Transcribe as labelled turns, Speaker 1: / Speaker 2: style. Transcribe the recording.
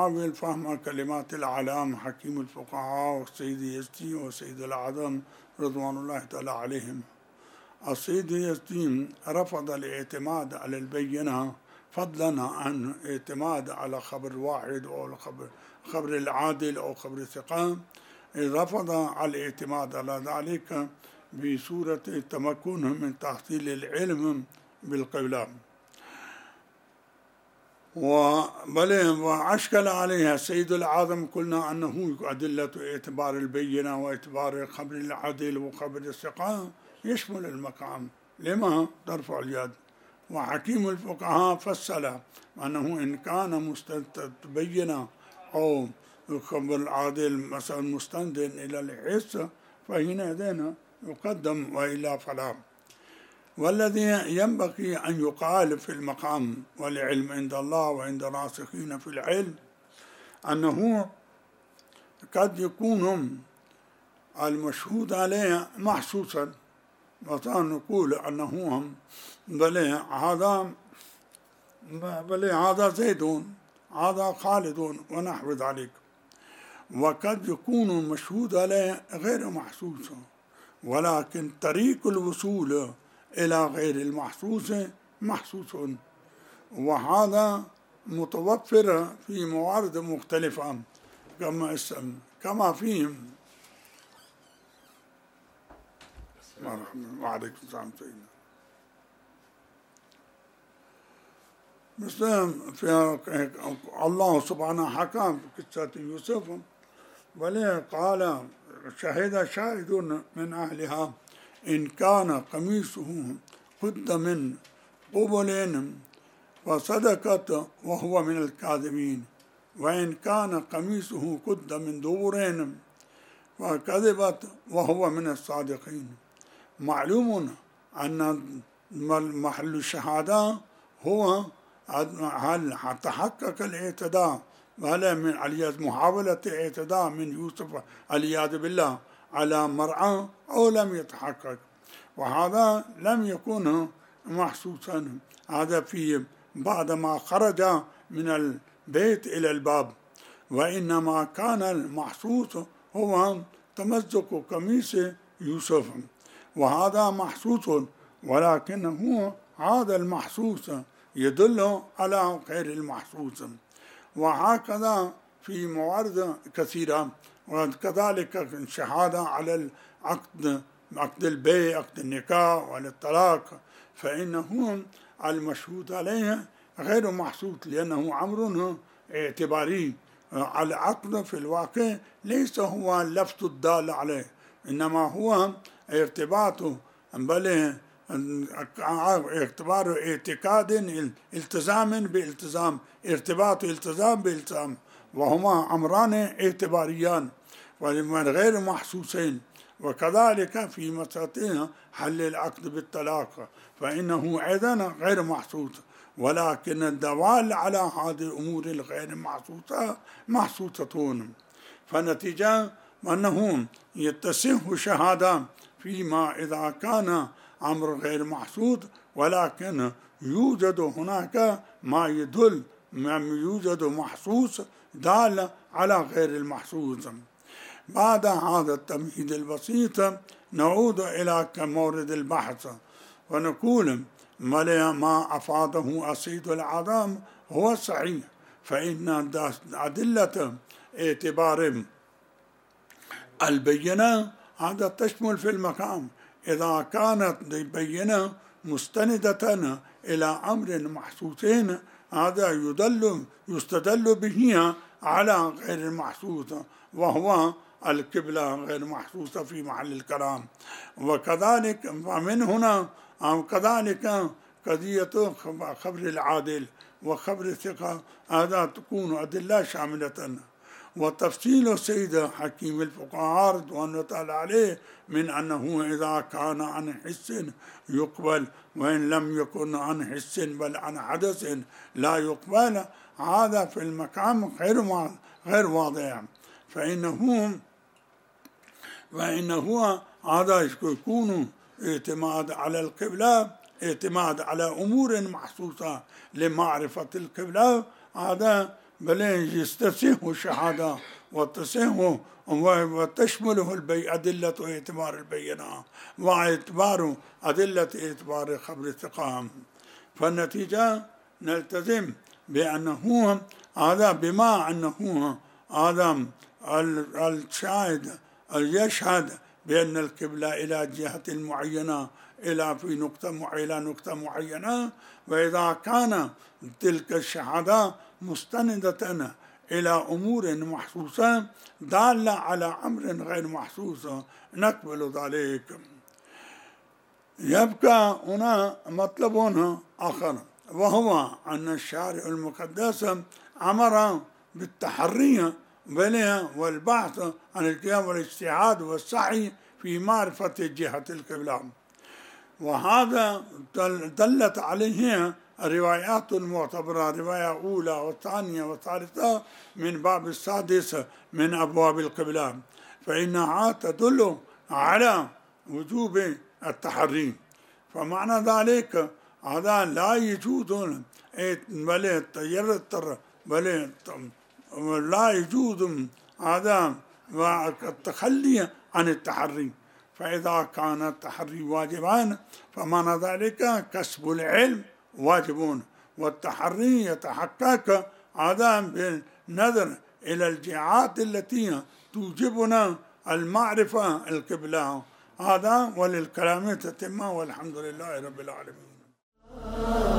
Speaker 1: نحاول فهم كلمات العلام حكيم الفقهاء والسيد يزدي والسيد الأعظم رضوان الله تعالى عليهم. السيد يزدي رفض الاعتماد على البينة فضلا عن اعتماد على خبر واحد أو خبر العادل أو خبر الثقة. رفض على الاعتماد على ذلك بصورة تمكنهم من تحصيل العلم بالقبلة، وأشكل عليها السيد الأعظم. قلنا أنه أدلة اعتبار البينة واعتبار خبر العدل وخبر الثقة يشمل المقام، لما ترفع اليد. وحكيم الفقهاء فصل أنه إن كان مستبين أو خبر العادل مثلا مستند إلى الحس فحينئذ يقدم وإلا فلا. والذي ينبغي أن يقال في المقام والعلم عند الله وعند الراسخين في العلم أنه قد يكون المشهود عليه محسوسا، مثلا نقول أنه هذا زيد هذا خالد ونحو ذلك. وقد يكون المشهود عليه غير محسوس، ولكن طريق الوصول إلى غير المحسوس محسوس، وهذا متوفر في موارد مختلفة كما في وعليكم السلام سيدنا. مثل في الله سبحانه حكى في قصة يوسف وليه قال شهد شاهد من أهلها إن كان قميصه قد من قبل فصدقت وهو من الكاذبين، وإن كان قميصه قد من دبر فكذبت وهو من الصادقين. معلوم أن محل الشهادة هو هل تحقق الاعتداء وهل من محاولة اعتداء من يوسف والعياذ بالله على مرأة أو لم يتحقق، وهذا لم يكن محسوسا. هذا في بعدما خرج من البيت إلى الباب، وإنما كان المحسوس هو تمزق قميص يوسف، وهذا محسوس، ولكنه هذا المحسوس يدل على غير المحسوس. وهكذا في موارد كثيرة، وكذلك الشهادة على العقد، عقد البيع، عقد النكاح والطلاق، فإنه المشهود عليه غير محسوس، لأنه أمر اعتباري. العقد في الواقع ليس هو اللفظ الدال عليه، إنما هو ارتباط، بل اعتبار اعتقاد التزام بالتزام، ارتباط التزام بالتزام، وهما أمران اعتباريان وغير محسوسين. وكذلك في مسألة حل العقد بالطلاق فإنه أيضا غير محسوس، ولكن الدوال على هذه الأمور الغير محسوسة محسوسة. فنتيجة أنه يتصح شهادة فيما إذا كان أمر غير محسوس، ولكن يوجد هناك ما يدل، يوجد محسوس دال على غير المحسوس. بعد هذا التمهيد البسيط نعود إلى مورد البحث ونقول ما أفاده السيد الأعظم هو صحيح، فإن أدلة اعتبار البينة هذا تشمل في المقام. إذا كانت البينة مستندة إلى أمر محسوس هذا يستدل به على غير المحسوس، وهو القبلة غير محسوسة في محل الكلام. وكذلك ومن هنا كذلك قضية خبر العادل وخبر الثقة هذا تكون أدلة شاملة. وتفصيل السيد حكيم الفقهاء رضوان الله تعالى عليه من أنه إذا كان عن حس يقبل، وإن لم يكن عن حس بل عن حدث لا يقبل، هذا في المقام غير واضح. فإنه هذا يكون اعتماد على القبلة، اعتماد على أمور محسوسة لمعرفة القبلة، هذا بل يستسيغ الشهادة وتشمله أدلة اعتبار البينة واعتبار أدلة اعتبار خبر الثقة. فالنتيجة نلتزم بأنه هذا بما أنه هذا الشاهد يشهد بأن القبلة إلى جهة معينة إلى نقطة معينة، وإذا كان تلك الشهادة مستندة إلى أمور محسوسة دالة على أمر غير محسوس نقبل ذلك. يبقى هنا مطلب آخر، وهو أن الشارع المقدس أمر بالتحري والبحث عن القيام والاجتهاد والسعي في معرفة جهة القبلة، وهذا دلت عليه روايات معتبرة، رواية أولى والثانية والثالثة من باب السادس من أبواب القبلة، فإنها تدل على وجوب التحري. فمعنى ذلك هذا لا يجوز لا يجوز هذا التخلي عن التحري. فإذا كان التحري واجبا فمعنى ذلك كسب العلم واجب، والتحري يتحقق هذا بالنظر إلى الجهات التي توجبنا المعرفة القبلة. هذا وللكلام تتمة، والحمد لله رب العالمين.